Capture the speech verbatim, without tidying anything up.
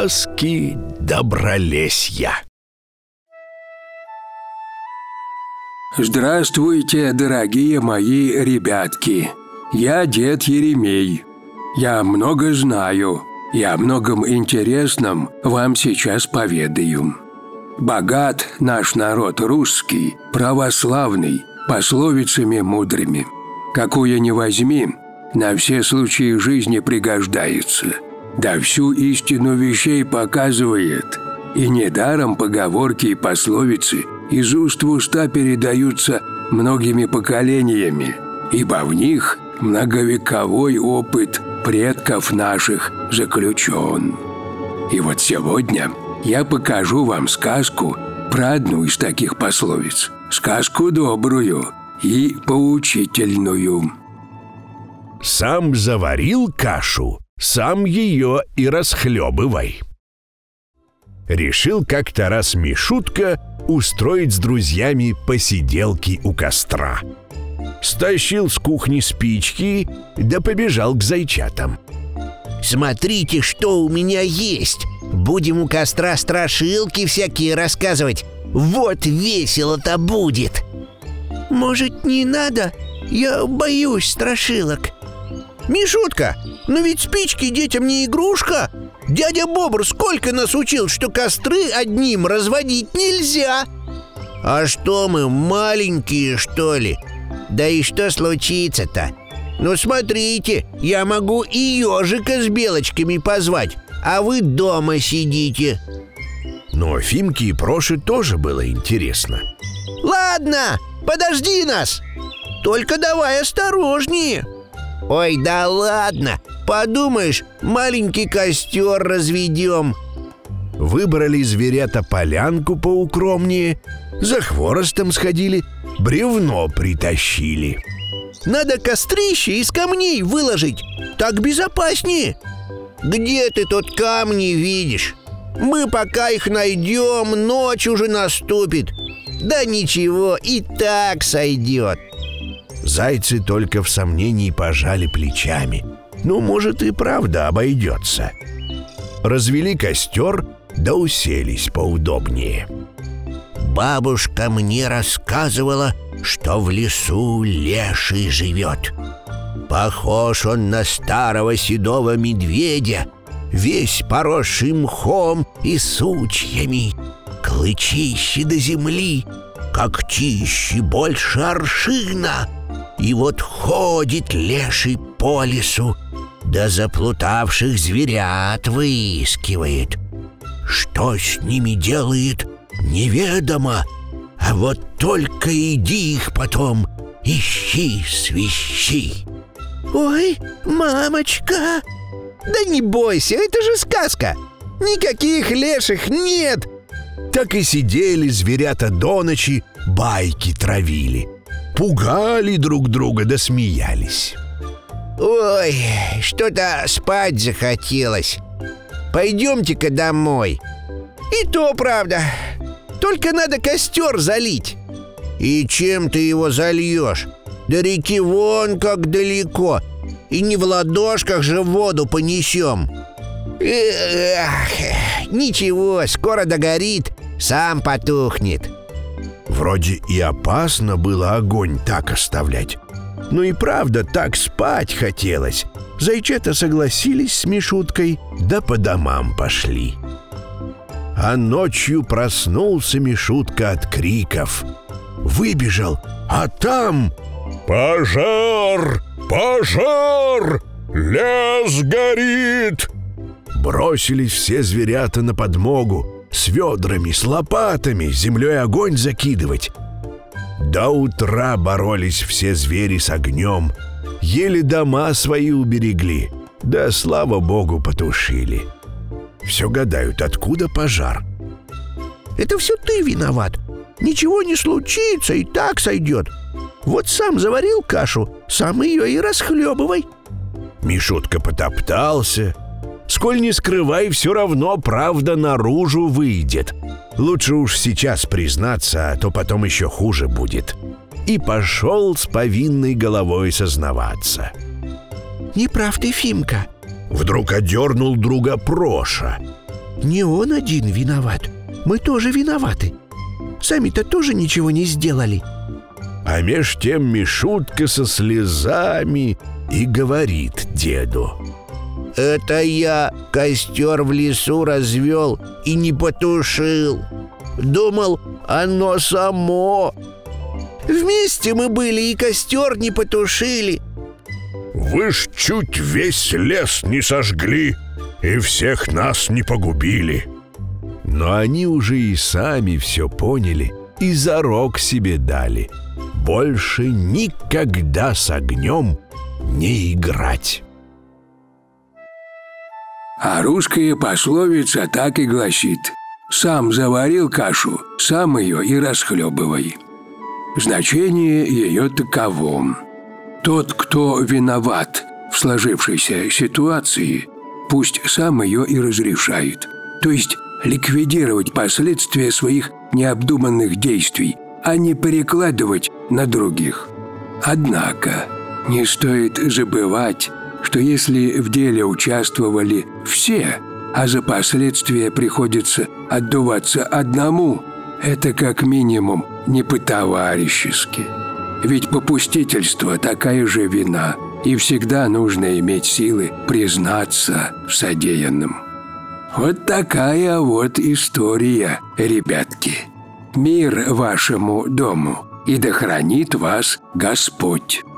сказки Добролесья. Здравствуйте, дорогие мои ребятки. Я дед Еремей. Я много знаю и о многом интересном вам сейчас поведаю. Богат наш народ русский, православный, пословицами мудрыми. Какую ни возьми, на все случаи жизни пригождается. Да всю истину вещей показывает. И недаром поговорки и пословицы из уст в уста передаются многими поколениями, ибо в них многовековой опыт предков наших заключен. И вот сегодня я покажу вам сказку про одну из таких пословиц. Сказку добрую и поучительную. Сам заварил кашу, сам ее и расхлебывай. Решил как-то раз Мишутка устроить с друзьями посиделки у костра. Стащил с кухни спички, да побежал к зайчатам. Смотрите, что у меня есть. Будем у костра страшилки всякие рассказывать. Вот весело-то будет. Может, не надо? Я боюсь страшилок. Мишутка, но ведь спички детям не игрушка. Дядя Бобр сколько нас учил, что костры одним разводить нельзя. А что мы, маленькие, что ли? Да и что случится-то? Ну смотрите, я могу и ежика с белочками позвать, а вы дома сидите. Но Фимке и Проше тоже было интересно. Ладно, подожди нас. Только давай осторожнее. Ой, да ладно, подумаешь, маленький костер разведем. Выбрали зверята полянку поукромнее, за хворостом сходили, бревно притащили. Надо кострище из камней выложить, так безопаснее. Где ты тут камни видишь? Мы пока их найдем, ночь уже наступит. Да ничего, и так сойдет. Зайцы только в сомнении пожали плечами. Ну, может, и правда обойдется. Развели костер, да уселись поудобнее. Бабушка мне рассказывала, что в лесу леший живет. Похож он на старого седого медведя, весь поросший мхом и сучьями, клычище до земли, когтищи больше аршина. И вот ходит леший по лесу, да заплутавших зверят выискивает. Что с ними делает, неведомо, а вот только иди их потом, ищи, свищи. Ой, мамочка! Да не бойся, это же сказка! Никаких леших нет! Так и сидели зверята до ночи, байки травили. Пугали друг друга да смеялись. Ой, что-то спать захотелось. Пойдемте-ка домой. И то правда. Только надо костер залить. И чем ты его зальешь? До реки вон как далеко. И не в ладошках же воду понесем. Эх, ничего, скоро догорит, сам потухнет. Вроде и опасно было огонь так оставлять. Но и правда так спать хотелось. Зайчата согласились с Мишуткой, да по домам пошли. А ночью проснулся Мишутка от криков. Выбежал, а там... «Пожар! Пожар! Лес горит!» Бросились все зверята на подмогу, с ведрами, с лопатами, землей огонь закидывать. До утра боролись все звери с огнем, еле дома свои уберегли, да, слава богу, потушили. Все гадают, откуда пожар. Это все ты виноват. Ничего не случится, и так сойдет. Вот сам заварил кашу, сам ее и расхлебывай. Мишутка потоптался. Сколь не скрывай, все равно правда наружу выйдет. Лучше уж сейчас признаться, а то потом еще хуже будет. И пошел с повинной головой сознаваться. Не прав ты, Фимка. Вдруг одернул друга Проша. Не он один виноват. Мы тоже виноваты. Сами-то тоже ничего не сделали. А меж тем Мишутка со слезами и говорит деду: это я костер в лесу развел и не потушил. Думал, оно само. Вместе мы были и костер не потушили. Вы ж чуть весь лес не сожгли и всех нас не погубили. Но они уже и сами все поняли и зарок себе дали: больше никогда с огнем не играть. А русская пословица так и гласит: «Сам заварил кашу, сам ее и расхлебывай». Значение ее таково: тот, кто виноват в сложившейся ситуации, пусть сам ее и разрешает, то есть ликвидировать последствия своих необдуманных действий, а не перекладывать на других. Однако не стоит забывать, что если в деле участвовали все, а за последствия приходится отдуваться одному, это как минимум не по-товарищески. Ведь попустительство – такая же вина, и всегда нужно иметь силы признаться в содеянном. Вот такая вот история, ребятки. Мир вашему дому, и да хранит вас Господь.